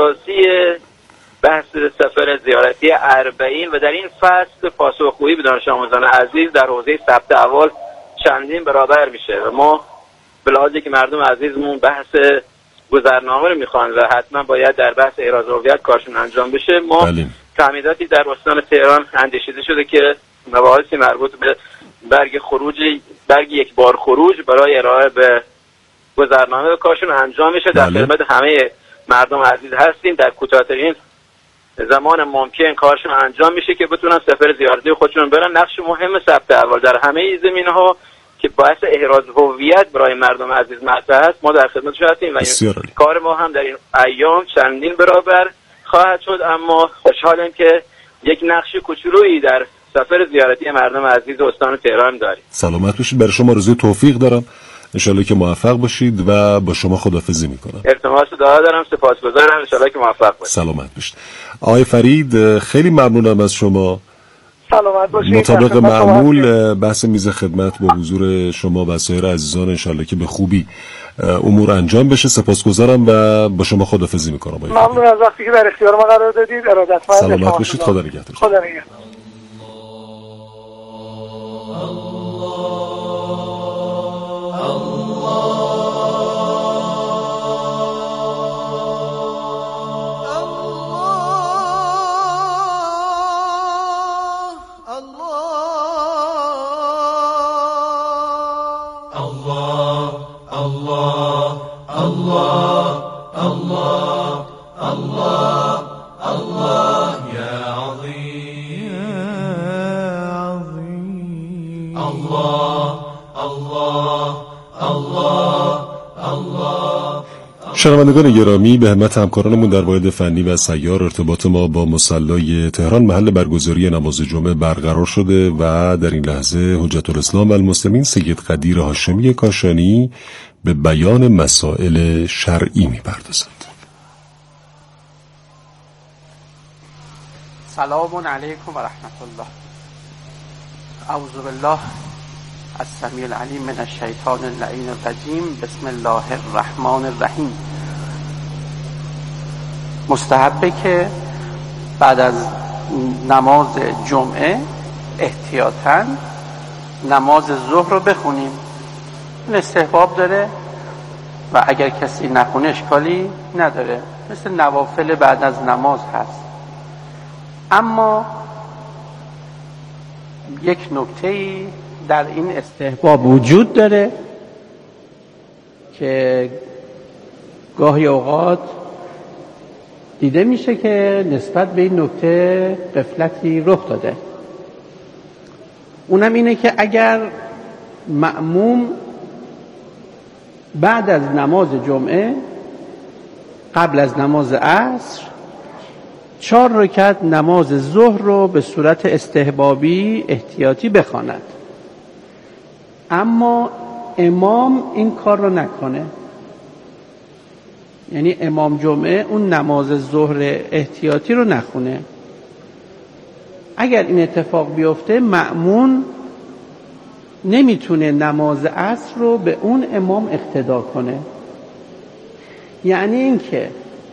اساسی بحث سفر زیارتی اربعین و در این فصل پاسخگویی به دانش آموزان عزیز در حوزه ثبت احوال چندین برابر میشه و ما به لحاظی که مردم عزیزمون بحث گذرنامه رو میخوان و حتما باید در بحث احراز هویت کارشون انجام بشه، ما تعمیداتی در استان تهران اندیشیده شده که مباحثی مربوط به برگ یک بار خروج برای ارائه به گذرنامه و کارشون انجام میشه. در خدمت همه مردم عزیز هستیم، در کوتاه‌ترین زمان ممکن کارشون انجام میشه که بتونن سفر زیارتی خودشون برن. نقش مهم ثبت احوال در همه زمینه‌ها که باعث احراز هویت برای مردم عزیز مطرح است، ما در خدمتشون هستیم و کار ما هم در این ایام چندین برابر خواهد شد. اما خوشحالم که یک نقش کوچولویی در سفر زیارتی مردم عزیز استان تهران داریم. سلامت باشید. برای شما آرزوی توفیق دارم، انشالله که موفق باشید و با شما خداحافظی میکنم. التماس دعا دارم، سپاسگزارم، انشالله که موفق باشید. سلامت باشید. آقای فرید خیلی ممنونم از شما. سلامت باشید. مطابق معمول بحث میز خدمت با حضور شما و سایر عزیزان انشالله که به خوبی امور انجام بشه. سپاسگزارم و با شما خداحافظی میکنم. ممنون از وقتی که در اختیار ما قرار دادید. ارادتمند. سلامت باشید. خدا نگهدار. خدا نگهدار. شنوندگان گرامی، به همت همکارانمون در واحد فنی و سیار ارتباط ما با مصلی تهران محل برگزاری نماز جمعه برقرار شده و در این لحظه حجت الاسلام و المسلمین سید قدیر هاشمی کاشانی به بیان مسائل شرعی می‌پردازند. سلام علیکم و رحمت الله. اعوذ بالله السمیع العلیم من الشیطان اللعین الرجیم. بسم الله الرحمن الرحیم. مستحبه که بعد از نماز جمعه احتیاطاً نماز ظهر رو بخونیم. این استحباب داره و اگر کسی نخونه اشکالی نداره، مثل نوافل بعد از نماز هست. اما یک نکته‌ای در این استحباب وجود داره که گاهی اوقات دیده میشه که نسبت به این نکته غفلتی رخ داده. اونم اینه که اگر مأموم بعد از نماز جمعه قبل از نماز عصر 4 رکعت نماز ظهر رو به صورت استحبابی احتیاطی بخواند، اما امام این کار رو نکنه. یعنی امام جمعه اون نماز ظهر احتیاطی رو نخونه. اگر این اتفاق بیفته مأمون نمیتونه نماز عصر رو به اون امام اقتدا کنه. یعنی این که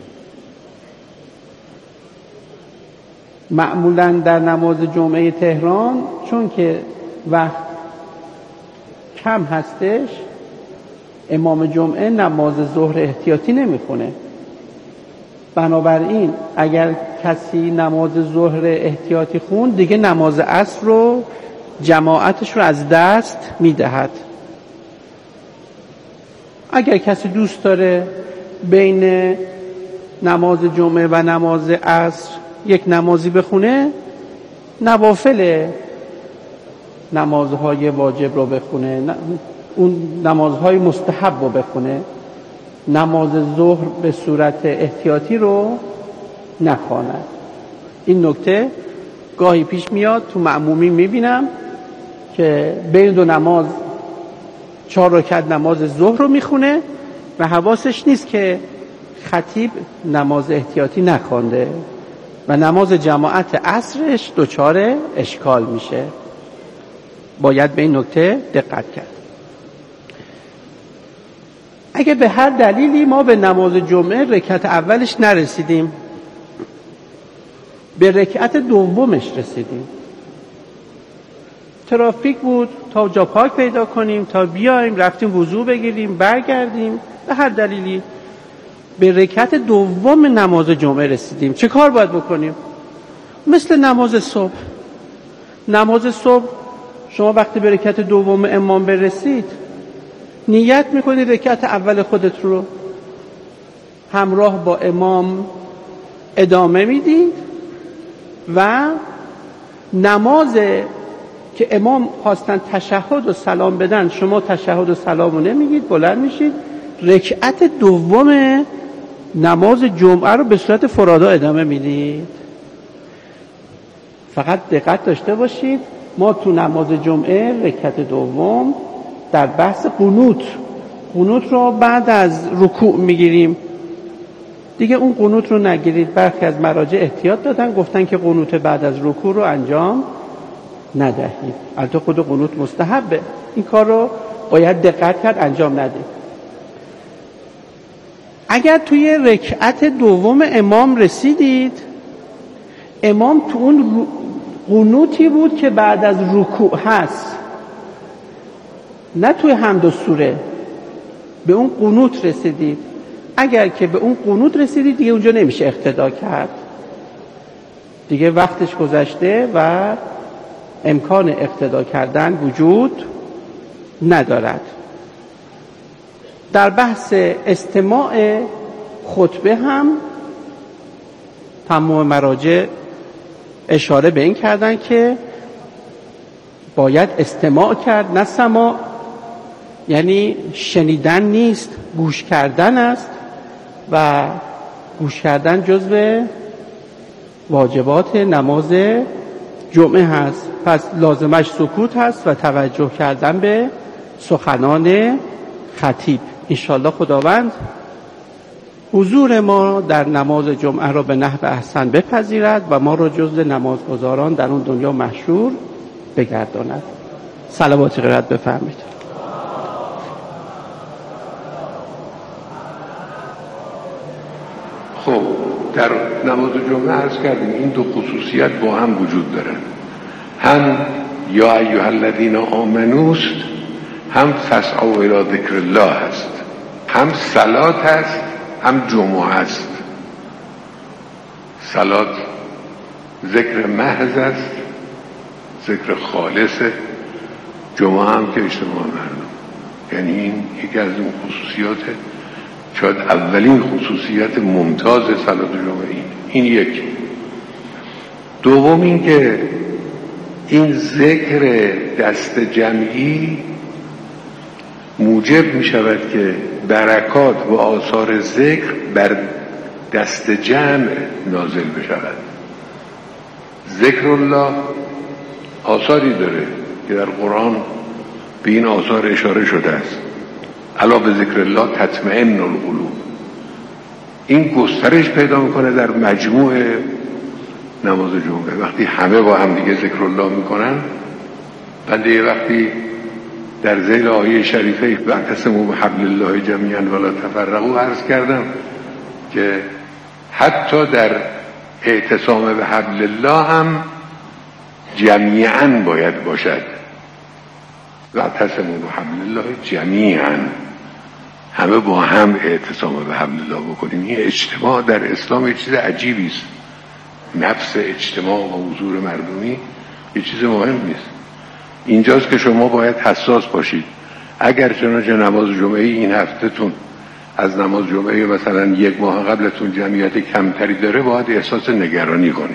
معمولاً در نماز جمعه تهران چون که وقت کم هستش، امام جمعه نماز ظهر احتیاطی نمیخونه. بنابراین اگر کسی نماز ظهر احتیاطی خون، دیگه نماز عصر رو جماعتش رو از دست میدهد. اگر کسی دوست داره بین نماز جمعه و نماز عصر یک نمازی بخونه، نوافل نمازهای واجب رو بخونه، اون نمازهای مستحب رو بخونه، نماز ظهر به صورت احتیاطی رو نخواند. این نکته گاهی پیش میاد، تو مأمومی میبینم که بین دو نماز 4 رکعت نماز ظهر رو میخونه و حواسش نیست که خطیب نماز احتیاطی نخوانده و نماز جماعت عصرش دچار اشکال میشه. باید به این نکته دقت کرد. اگه به هر دلیلی ما به نماز جمعه رکعت اولش نرسیدیم، به رکعت دومش رسیدیم، ترافیک بود تا جا پارک پیدا کنیم تا بیایم، رفتیم وضو بگیریم برگردیم، به هر دلیلی به رکعت دوم نماز جمعه رسیدیم، چه کار باید بکنیم؟ مثل نماز صبح. نماز صبح شما وقتی به رکعت دوم امام برسید، نیت میکنید رکعت اول خودت رو همراه با امام ادامه میدید و نماز که امام خواستن تشهد و سلام بدن، شما تشهد و سلام رو نمیگید، بلند میشید رکعت دوم نماز جمعه رو به صورت فرادا ادامه میدید. فقط دقت داشته باشید ما تو نماز جمعه رکعت دوم در بحث قنوت رو بعد از رکوع میگیریم دیگه، اون قنوت رو نگیرید. برخی از مراجع احتیاط دادن، گفتن که قنوت بعد از رکوع رو انجام ندهید. البته خود قنوت مستحبه، این کار رو باید دقت کرد انجام ندید. اگر توی رکعت دوم امام رسیدید، امام تو اون قنوتی بود که بعد از رکوع هست، نه توی حمد و سوره، به اون قنوت رسیدید. اگر که به اون قنوت رسیدید دیگه اونجا نمیشه اقتدا کرد، دیگه وقتش گذشته و امکان اقتدا کردن وجود ندارد. در بحث استماع خطبه هم تمام مراجع اشاره به این کردن که باید استماع کرد، نه سماع، یعنی شنیدن نیست، گوش کردن است و گوش کردن جزو واجبات نماز جمعه هست. پس لازمش سکوت هست و توجه کردن به سخنان خطیب. انشاءالله خداوند حضور ما در نماز جمعه را به نحو احسن بپذیرد و ما را جزو نمازگزاران در اون دنیا محشور بگرداند. صلوات قرائت بفرمایید. خب در نماز جمعه عرض کردیم این دو خصوصیت با هم وجود دارن، هم یا ایها الذین آمنوست، هم فسعوا الی ذکر الله هست، هم صلات هست هم جمعه هست. صلات ذکر محض است، ذکر خالصه، جمعه هم که اجتماع مردم. یعنی این یکی از اون خصوصیاته، شاید اولین خصوصیت ممتاز صلات جمعه این یک. دوم این که این ذکر دست جمعی موجب می شود که برکات و آثار ذکر بر دست جمع نازل بشود. ذکر الله آثاری داره که در قرآن به این آثار اشاره شده است. الا به ذکر الله تطمئن القلوب. این گسترش پیدا میکنه در مجموع نماز جمعه. وقتی همه با هم دیگه ذکر الله میکنن، بنده وقتی در ذیل آیه شریفه واعتصموا بحبل الله جمیعا ولا تفرقوا عرض کردم که حتی در اعتصام به حبل الله هم جمیعا باید باشد. واعتصموا بحبل الله جمیعا، همه با هم اعتصام به حبل الله بکنیم. این اجتماع در اسلام یه چیز عجیبی است. نفس اجتماع و حضور مردمی یه چیز مهم نیست. اینجاست که شما باید حساس باشید. اگر چنانچه نماز جمعه این هفتهتون از نماز جمعه مثلا یک ماه قبلتون جمعیت کمتری داره، باید احساس نگرانی کنید.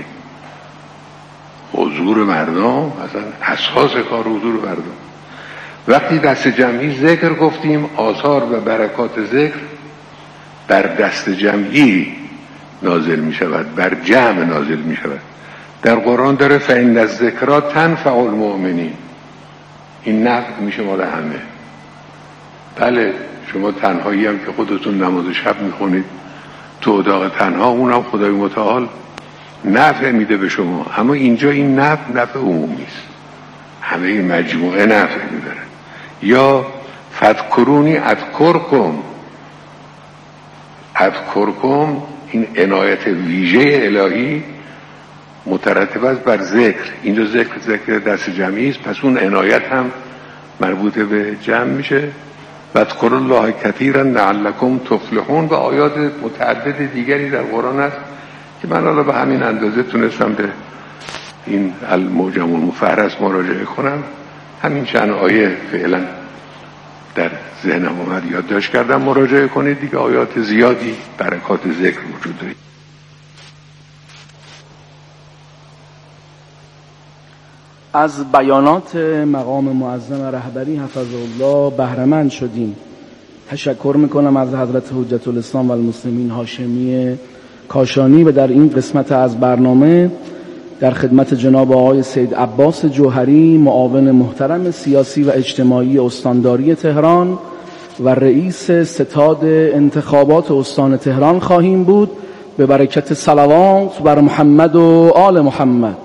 حضور مردم مثلا اساس کار حضور مردم. وقتی دست جمعی ذکر گفتیم، آثار و برکات ذکر بر دست جمعی نازل می شود، بر جمع نازل می شود. در قرآن داره فإن الذکرى تنفع المؤمنین. این نفع میشه مال همه. بله شما تنهایی هم که خودتون نماز شب میخونید تو اتاق تنها، اونم خدای متعال نفع میده به شما، اما اینجا این نفع عمومی است، همه مجموعه نفع میبرن. یا فذکرونی اذکرکم، اذکرکم این عنایت ویژه الهی مترتب است بر ذکر. اینجا ذکر دست جمعی است، پس اون عنایت هم مربوط به جمع میشه. واذکروا الله کثیرا لعلکم تفلحون و آیات متعدد دیگری در قرآن است که من حالا به همین اندازه تونستم به این المعجم المفهرس مراجعه کنم. همین چند آیه فعلا در ذهنم اومد یادداشت کردم، مراجعه کنید دیگه. آیات زیادی برکات ذکر وجود داره. از بیانات مقام معظم رهبری حفظه الله بهره‌مند شدیم. تشکر میکنم از حضرت حجت الاسلام و المسلمین هاشمی کاشانی و در این قسمت از برنامه در خدمت جناب آقای سید عباس جوهری، معاون محترم سیاسی و اجتماعی استانداری تهران و رئیس ستاد انتخابات استان تهران خواهیم بود. به برکت صلوات بر محمد و آل محمد.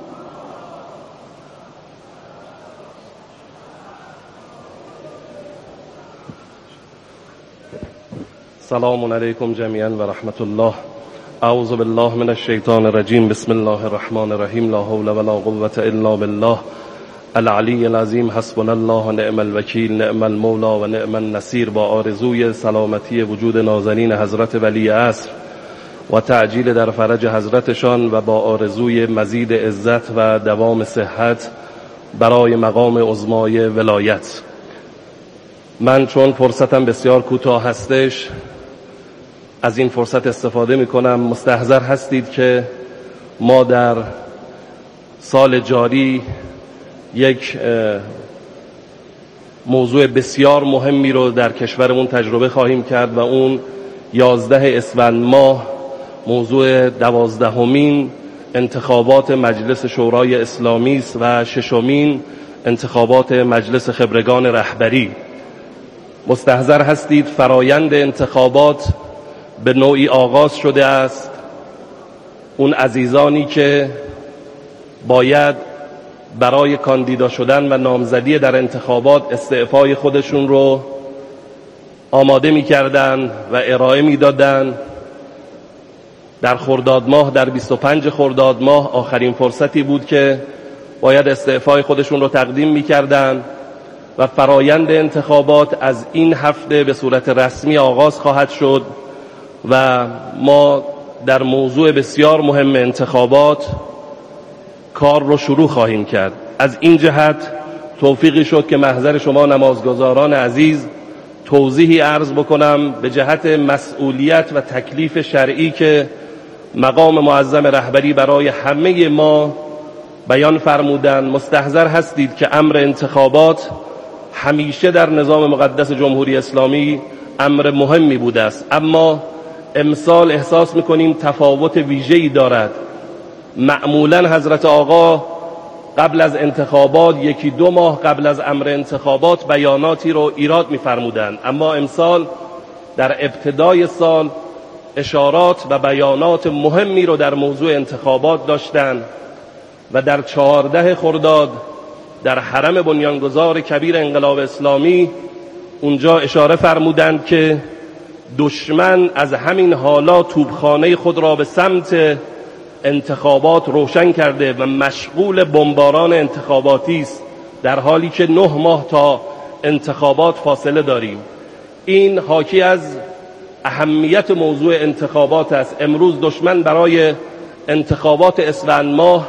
سلام علیکم جمیعا و رحمت الله. اعوذ بالله من الشیطان الرجیم. بسم الله الرحمن الرحیم. لا حول ولا قوة الا بالله العلی العظیم. حسبنا الله و نعم الوکیل، نعم المولا و نعم النصیر. با آرزوی سلامتی وجود نازنین حضرت ولی عصر و تعجیل در فرج حضرتشان و با آرزوی مزید عزت و دوام صحت برای مقام عظمای ولایت، من چون فرصتم بسیار کوتاه هستش از این فرصت استفاده می کنم. مستحضر هستید که ما در سال جاری یک موضوع بسیار مهمی رو در کشورمون تجربه خواهیم کرد و اون 11 اسفند ماه موضوع 12مین انتخابات مجلس شورای اسلامی است و 6مین انتخابات مجلس خبرگان رهبری. مستحضر هستید فرایند انتخابات به نوعی آغاز شده است. اون عزیزانی که باید برای کاندیدا شدن و نامزدی در انتخابات استعفای خودشون رو آماده می‌کردن و ارائه می‌دادن، در خرداد ماه، در 25 خرداد ماه آخرین فرصتی بود که باید استعفای خودشون رو تقدیم می‌کردن و فرایند انتخابات از این هفته به صورت رسمی آغاز خواهد شد و ما در موضوع بسیار مهم انتخابات کار رو شروع خواهیم کرد. از این جهت توفیقی شد که محضر شما نمازگزاران عزیز توضیحی عرض بکنم به جهت مسئولیت و تکلیف شرعی که مقام معظم رهبری برای همه ما بیان فرمودن. مستحضر هستید که امر انتخابات همیشه در نظام مقدس جمهوری اسلامی امر مهمی بوده است، اما امسال احساس میکنیم تفاوت ویژه‌ای دارد. معمولا حضرت آقا قبل از انتخابات 1-2 ماه قبل از امر انتخابات بیاناتی رو ایراد میفرمودند، اما امسال در ابتدای سال اشارات و بیانات مهمی رو در موضوع انتخابات داشتند و در 14 خرداد در حرم بنیانگذار کبیر انقلاب اسلامی اونجا اشاره فرمودند که دشمن از همین حالا توپخانه خود را به سمت انتخابات روشن کرده و مشغول بمباران انتخاباتی است، در حالی که 9 ماه تا انتخابات فاصله داریم. این حاکی از اهمیت موضوع انتخابات است. امروز دشمن برای انتخابات اسفند ماه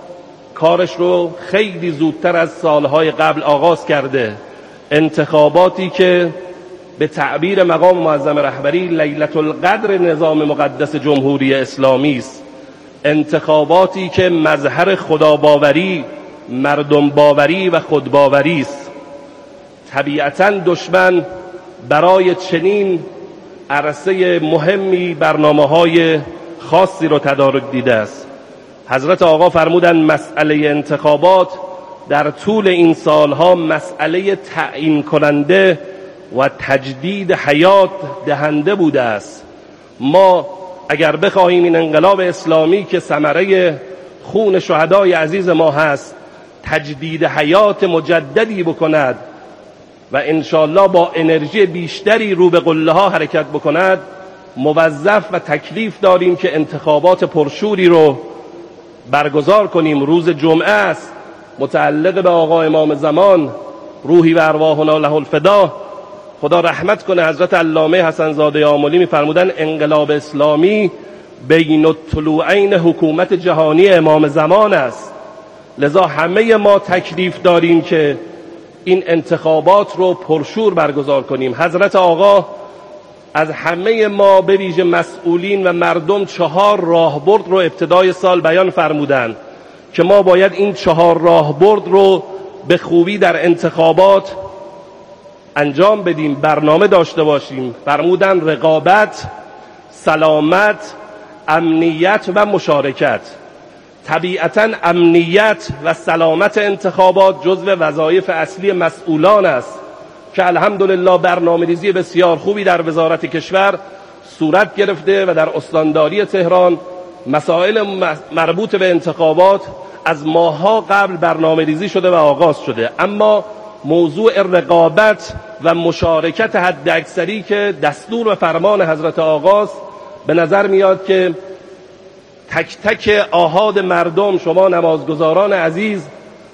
کارش رو خیلی زودتر از سالهای قبل آغاز کرده. انتخاباتی که به تعبیر مقام معظم رهبری لیلة القدر نظام مقدس جمهوری اسلامی است، انتخاباتی که مظهر خداباوری، مردم باوری و خودباوری است. طبیعتاً دشمن برای چنین عرصه مهمی برنامه‌های خاصی رو تدارک دیده است. حضرت آقا فرمودند مسئله انتخابات در طول این سالها مسئله تعیین کننده و تجدید حیات دهنده بوده است. ما اگر بخواهیم این انقلاب اسلامی که ثمره خون شهدای عزیز ما هست تجدید حیات مجددی بکند و انشالله با انرژی بیشتری رو به قله ها حرکت بکند، موظف و تکلیف داریم که انتخابات پرشوری رو برگزار کنیم. روز جمعه است، متعلق به آقا امام زمان، روحی و ارواحنا له الفدا. خدا رحمت کنه، حضرت علامه حسن زاده آملی می‌فرمودن انقلاب اسلامی بین الطلوعین حکومت جهانی امام زمان است. لذا همه ما تکلیف داریم که این انتخابات رو پرشور برگزار کنیم. حضرت آقا از همه ما به ویژه مسئولین و مردم 4 راهبرد رو ابتدای سال بیان فرمودن که ما باید این 4 راهبرد رو به خوبی در انتخابات انجام بدیم، برنامه داشته باشیم. فرمودن رقابت، سلامت، امنیت و مشارکت. طبیعتاً امنیت و سلامت انتخابات جزو وظایف اصلی مسئولان است که الحمدلله برنامه‌ریزی بسیار خوبی در وزارت کشور صورت گرفته و در استانداری تهران مسائل مربوط به انتخابات از ماه‌ها قبل برنامه‌ریزی شده و آغاز شده. اما موضوع رقابت و مشارکت حداکثری که دستور و فرمان حضرت آقاست، به نظر میاد که تک تک آحاد مردم، شما نمازگزاران عزیز،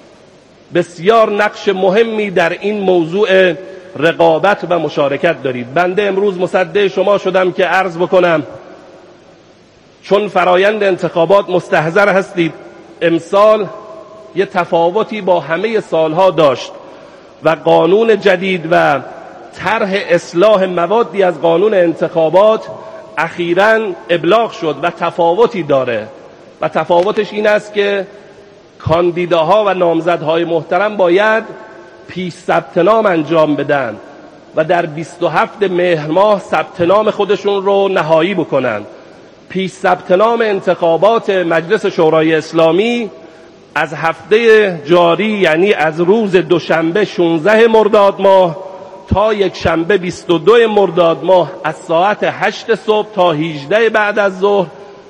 بسیار نقش مهمی در این موضوع رقابت و مشارکت دارید. بنده امروز مصدق شما شدم که عرض بکنم چون فرایند انتخابات مستحضر هستید، امسال یه تفاوتی با همه سالها داشت و قانون جدید و طرح اصلاح موادی از قانون انتخابات اخیراً ابلاغ شد و تفاوتی داره و تفاوتش این است که کاندیداها و نامزدهای محترم باید پیش ثبت نام انجام بدن و در 27 مهر ماه ثبت نام خودشون رو نهایی بکنن. پیش ثبت نام انتخابات مجلس شورای اسلامی از هفته جاری، یعنی از روز دوشنبه 16 مرداد ماه تا یک شنبه 22 مرداد ماه از ساعت 8 صبح تا 18 بعد از ظهر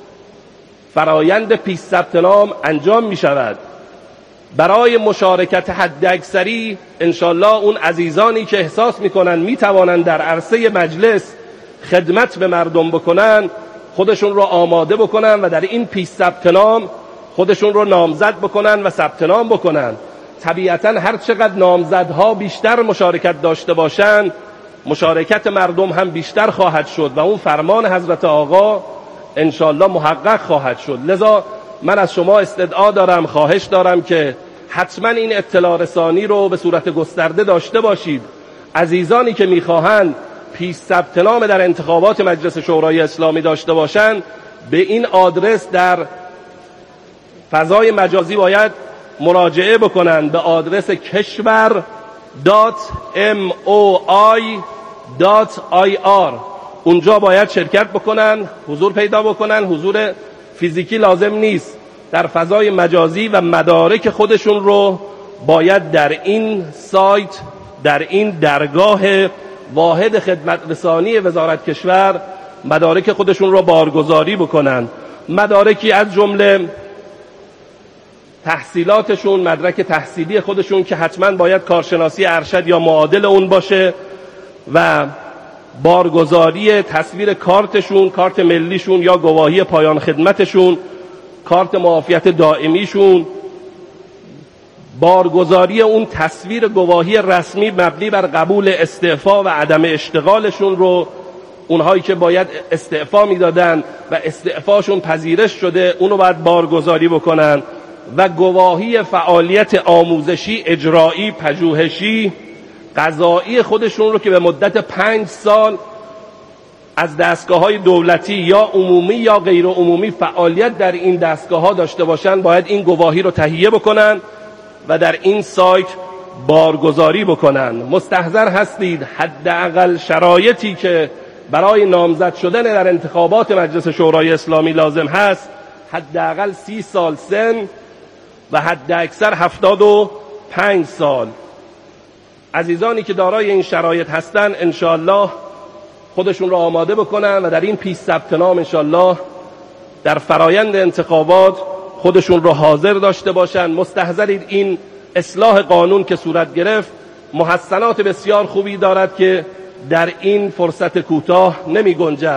فرایند پیش ثبت نام انجام می شود. برای مشارکت حداکثری انشالله اون عزیزانی که احساس میکنن میتوانند در عرصه مجلس خدمت به مردم بکنن، خودشون رو آماده بکنن و در این پیش ثبت نام خودشون رو نامزد بکنن و ثبت نام بکنن. طبیعتاً هر چقدر نامزدها بیشتر مشارکت داشته باشند، مشارکت مردم هم بیشتر خواهد شد و اون فرمان حضرت آقا انشالله محقق خواهد شد. لذا من از شما استدعا دارم، خواهش دارم که حتما این اطلاع رسانی رو به صورت گسترده داشته باشید. عزیزانی که میخواهند پیش ثبت نام در انتخابات مجلس شورای اسلامی داشته باشند، به این آدرس در فضای مجازی باید مراجعه بکنن، به آدرس keshwar.moi.ir. اونجا باید شرکت بکنن، حضور پیدا بکنن. حضور فیزیکی لازم نیست، در فضای مجازی و مدارک خودشون رو باید در این سایت، در این درگاه واحد خدمت رسانی وزارت کشور مدارک خودشون رو بارگذاری بکنن. مدارکی از جمله تحصیلاتشون، مدرک تحصیلی خودشون که حتما باید کارشناسی ارشد یا معادل اون باشه و بارگذاری تصویر کارتشون، کارت ملیشون یا گواهی پایان خدمتشون، کارت معافیت دائمیشون، بارگذاری اون تصویر گواهی رسمی مبنی بر قبول استعفا و عدم اشتغالشون رو، اونهایی که باید استعفا میدادن و استعفاشون پذیرش شده اونو باید بارگذاری بکنن و گواهی فعالیت آموزشی، اجرایی، پژوهشی، قضایی خودشون رو که به مدت 5 سال از دستگاه‌های دولتی یا عمومی یا غیر عمومی فعالیت در این دستگاه‌ها داشته باشن، باید این گواهی رو تهیه بکنن و در این سایت بارگذاری بکنن. مستحضر هستید حداقل شرایطی که برای نامزد شدن در انتخابات مجلس شورای اسلامی لازم هست حداقل 30 سال سن و حداکثر 75 سال. عزیزانی که دارای این شرایط هستن انشاءالله خودشون رو آماده بکنن و در این پیش ثبت نام انشاءالله در فرایند انتخابات خودشون رو حاضر داشته باشن. مستحضرید این اصلاح قانون که صورت گرفت محسنات بسیار خوبی دارد که در این فرصت کوتاه نمی گنجد.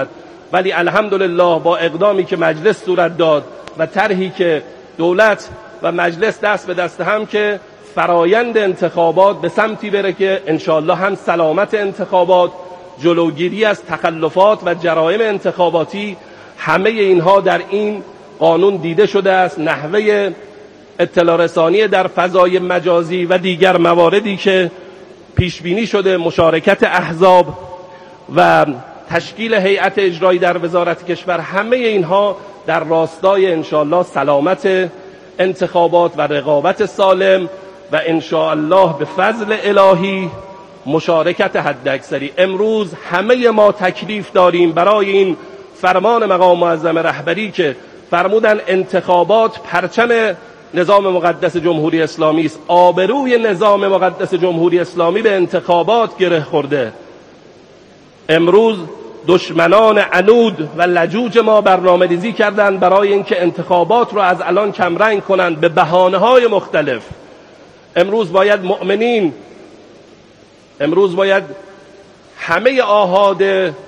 ولی الحمدلله با اقدامی که مجلس صورت داد و طرحی که دولت و مجلس دست به دست هم که فرایند انتخابات به سمتی بره که انشاءالله هم سلامت انتخابات، جلوگیری از تخلفات و جرایم انتخاباتی، همه اینها در این قانون دیده شده است. نحوه اطلاع رسانی در فضای مجازی و دیگر مواردی که پیش بینی شده، مشارکت احزاب و تشکیل هیئت اجرایی در وزارت کشور، همه اینها در راستای انشاءالله سلامت انتخابات و رقابت سالم و انشاءالله به فضل الهی مشارکت حداکثری. امروز همه ما تکلیف داریم برای این فرمان مقام معظم رهبری که فرمودن انتخابات پرچم نظام مقدس جمهوری اسلامی است. آبروی نظام مقدس جمهوری اسلامی به انتخابات گره خورده. امروز دشمنان عنود و لجوج ما برنامه‌ریزی کردند برای اینکه انتخابات رو از الان کمرنگ کنند به بهانه‌های مختلف. امروز باید مؤمنین، امروز باید همه آحاد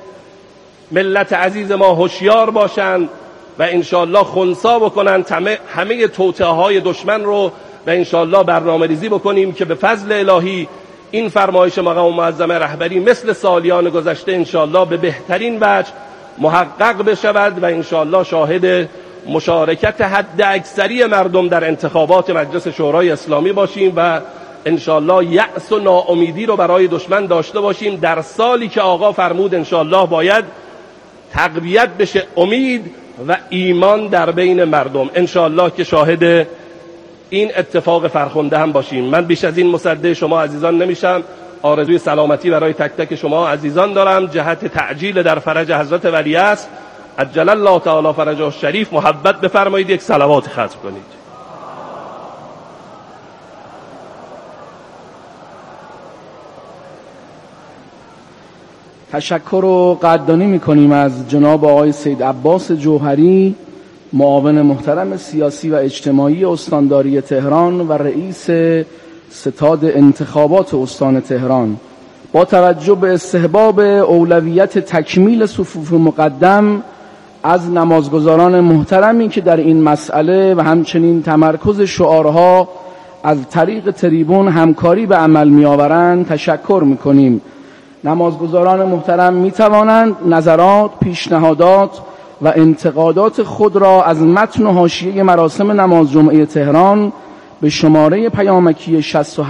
ملت عزیز ما هوشیار باشند و انشاءالله خنثی بکنند همه توطئه‌های دشمن رو و انشاءالله برنامه‌ریزی بکنیم که به فضل الهی این فرمایش مقام معظم رهبری مثل سالیان گذشته انشاءالله به بهترین وجه محقق بشود و انشاءالله شاهد مشارکت حد اکثری مردم در انتخابات مجلس شورای اسلامی باشیم و انشاءالله یأس و ناامیدی رو برای دشمن داشته باشیم. در سالی که آقا فرمود انشاءالله باید تقویت بشه امید و ایمان در بین مردم، انشاءالله که شاهد این اتفاق فرخنده هم باشیم. من بیش از این مصدق شما عزیزان نمیشم. آرزوی سلامتی برای تک تک شما عزیزان دارم. جهت تعجیل در فرج حضرت ولیعصر عجل الله تعالی فرجه الشریف محبت بفرمایید یک صلوات ختم کنید. تشکر و قدردانی میکنیم از جناب آقای سید عباس جوهری، معاون محترم سیاسی و اجتماعی استانداری تهران و رئیس ستاد انتخابات استان تهران. با توجه به استحباب اولویت تکمیل صفوف مقدم از نمازگزاران محترمی که در این مسئله و همچنین تمرکز شعارها از طریق تریبون همکاری به عمل می‌آورند تشکر می‌کنیم. نمازگزاران محترم می‌توانند نظرات، پیشنهادات و انتقادات خود را از متن و حاشیه مراسم نماز جمعه تهران به شماره پیامکی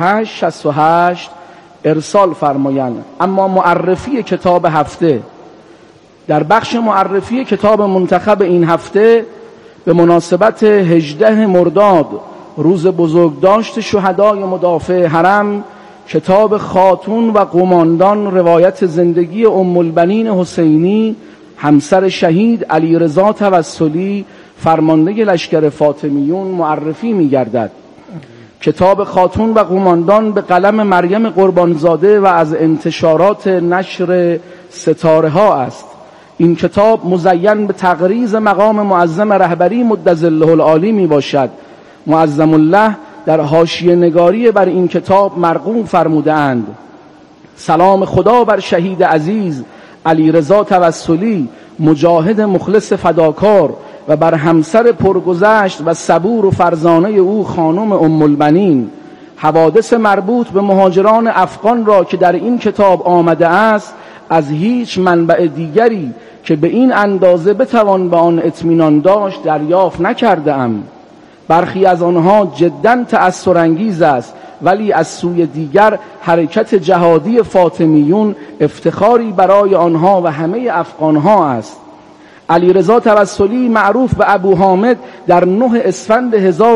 6868 ارسال فرمایند. اما معرفی کتاب هفته، در بخش معرفی کتاب منتخب این هفته به مناسبت 18 مرداد روز بزرگداشت شهدای مدافع حرم، کتاب خاتون و قماندان روایت زندگی ام البنین حسینی همسر شهید علیرضا توسلی فرمانده لشکر فاطمیون معرفی می‌گردد. کتاب خاتون و قماندان به قلم مریم قربانزاده و از انتشارات نشر ستاره ها است. این کتاب مزین به تقریض مقام معظم رهبری مدظله العالی می باشد. معظم الله در حاشیه نگاری بر این کتاب مرقوم فرموده اند: سلام خدا بر شهید عزیز علیرضا توسلی، مجاهد مخلص فداکار، و بر همسر پرگذشت و صبور و فرزانه او خانم ام البنین. حوادث مربوط به مهاجران افغان را که در این کتاب آمده است از هیچ منبع دیگری که به این اندازه بتوان به آن اطمینان داشت دریافت نکرده ام. برخی از آنها جداً تأثرانگیز است، ولی از سوی دیگر حرکت جهادی فاطمیون افتخاری برای آنها و همه افغانها است. علیرضا توسلی معروف به ابو حامد در 9 اسفند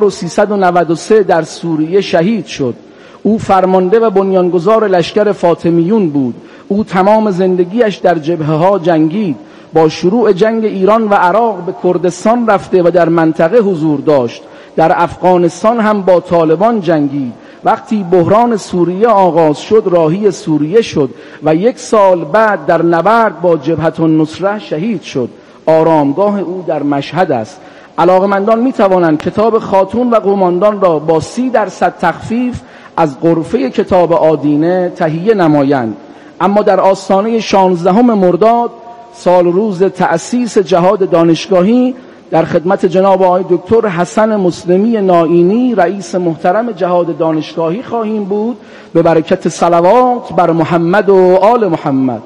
1393 در سوریه شهید شد. او فرمانده و بنیانگذار لشکر فاطمیون بود. او تمام زندگیش در جبهه‌ها جنگید. با شروع جنگ ایران و عراق به کردستان رفته و در منطقه حضور داشت. در افغانستان هم با طالبان جنگید. وقتی بحران سوریه آغاز شد راهی سوریه شد و 1 سال بعد در نبرد با جبهة النصره شهید شد. آرامگاه او در مشهد است. علاقمندان می توانند کتاب خاتون و قماندان را با 30% تخفیف از غرفه کتاب آدینه تهیه نمایند. اما در آستانه 16 مرداد سال روز تأسیس جهاد دانشگاهی در خدمت جناب آقای دکتر حسن مسلمی نائینی رئیس محترم جهاد دانشگاهی خواهیم بود به برکت صلوات بر محمد و آل محمد.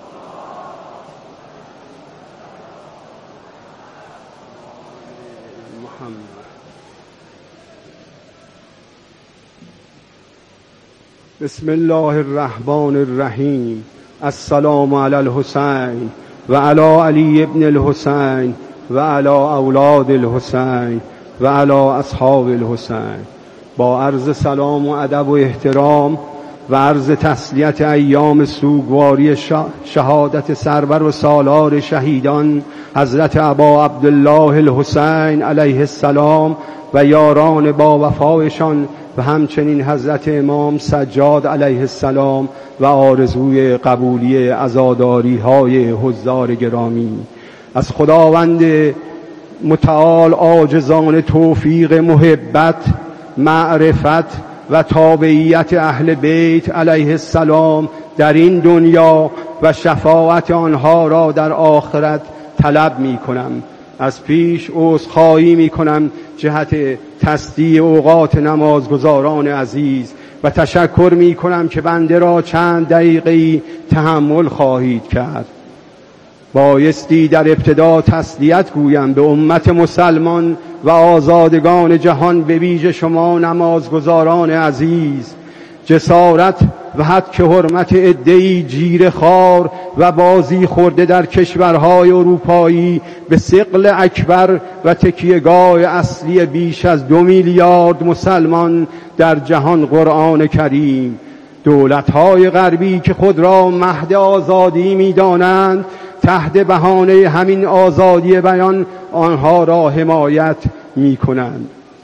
بسم الله الرحمن الرحیم. السلام علی الحسین و علی علی ابن الحسین و علی اولاد الحسین و علی اصحاب الحسین. با عرض سلام و ادب و احترام و عرض تسلیت ایام سوگواری شهادت سرور و سالار شهیدان حضرت ابا عبدالله الحسین علیه السلام و یاران با وفایشان و همچنین حضرت امام سجاد علیه السلام و آرزوی قبولی عزاداری های حضار گرامی، از خداوند متعال عاجزان توفیق محبت، معرفت و تابعیت اهل بیت علیه السلام در این دنیا و شفاعت آنها را در آخرت طلب می کنم. از پیش عذرخواهی می کنم جهت تسدیع اوقات نمازگزاران عزیز و تشکر می کنم که بنده را چند دقیقه‌ای تحمل خواهید کرد. بایستی در ابتدا تسلیت گویم به امت مسلمان و آزادگان جهان، به ویژه شما نمازگزاران عزیز. جسارت و حد حرمت عده‌ای جیره خوار و بازی خورده در کشورهای اروپایی به ثقل اکبر و تکیهگاه اصلی بیش از 2 میلیارد مسلمان در جهان قرآن کریم. دولت‌های غربی که خود را مهد آزادی می‌دانند، تحت بهانه همین آزادی بیان آنها را حمایت می‌کنند.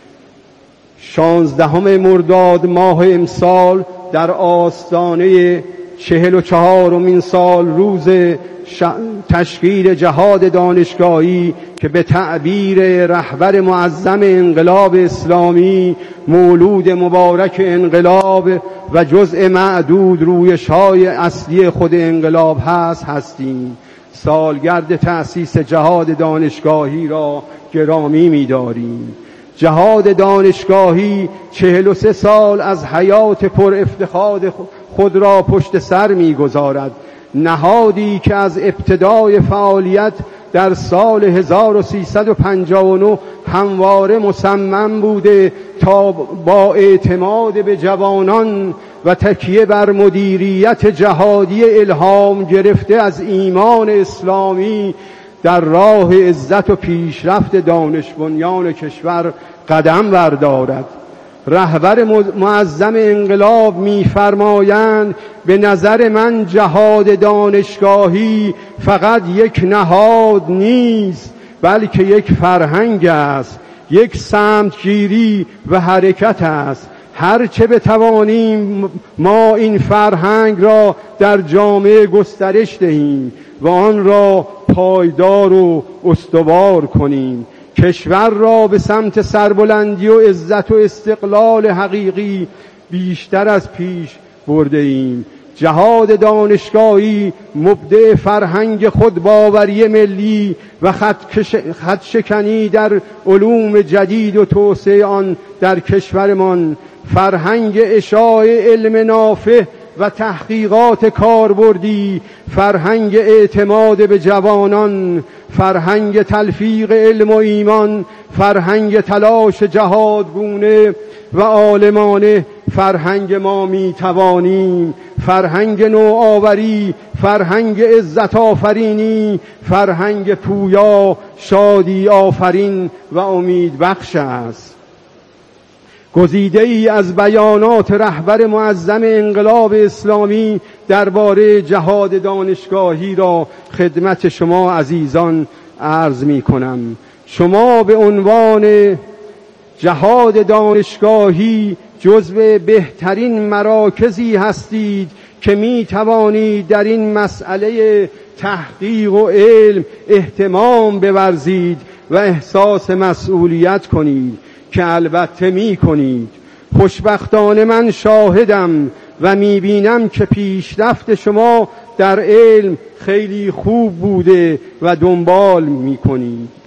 16 مرداد ماه امسال در آستانه 44مین سال روز تشکیل جهاد دانشگاهی که به تعبیر رهبر معظم انقلاب اسلامی مولود مبارک انقلاب و جزء معدود رویش‌های اصلی خود انقلاب هستیم. سالگرد تأسیس جهاد دانشگاهی را گرامی می‌داریم. جهاد دانشگاهی 43 سال از حیات پر افتخار خود را پشت سر می‌گذارد. نهادی که از ابتدای فعالیت در سال 1359 همواره مصمم بوده تا با اعتماد به جوانان و تکیه بر مدیریت جهادی الهام گرفته از ایمان اسلامی در راه عزت و پیشرفت دانش بنیان کشور قدم بردارد. رهبر معظم انقلاب می‌فرمایند به نظر من جهاد دانشگاهی فقط یک نهاد نیست، بلکه یک فرهنگ است، یک سمتگیری و حرکت است. هرچه بتوانیم ما این فرهنگ را در جامعه گسترش دهیم و آن را پایدار و استوار کنیم. کشور را به سمت سربلندی و عزت و استقلال حقیقی بیشتر از پیش برده ایم. جهاد دانشگاهی مبدع فرهنگ خودباوری ملی و خط شکنی در علوم جدید و توسعه آن در کشورمان، فرهنگ اشاعه علم نافع و تحقیقات کاربردی، فرهنگ اعتماد به جوانان، فرهنگ تلفیق علم و ایمان، فرهنگ تلاش جهادگونه و عالمانه. فرهنگ ما میتوانیم، فرهنگ نوآوری، فرهنگ عزت آفرینی، فرهنگ پویا، شادی آفرین و امید بخش است. گزیده ای از بیانات رهبر معظم انقلاب اسلامی درباره جهاد دانشگاهی را خدمت شما عزیزان عرض می کنم. شما به عنوان جهاد دانشگاهی جزو بهترین مراکزی هستید که می توانید در این مسئله تحقیق و علم اهتمام بورزید و احساس مسئولیت کنید که البته می کنید. خوشبختانه من شاهدم و می بینم که پیشرفت شما در علم خیلی خوب بوده و دنبال میکنید.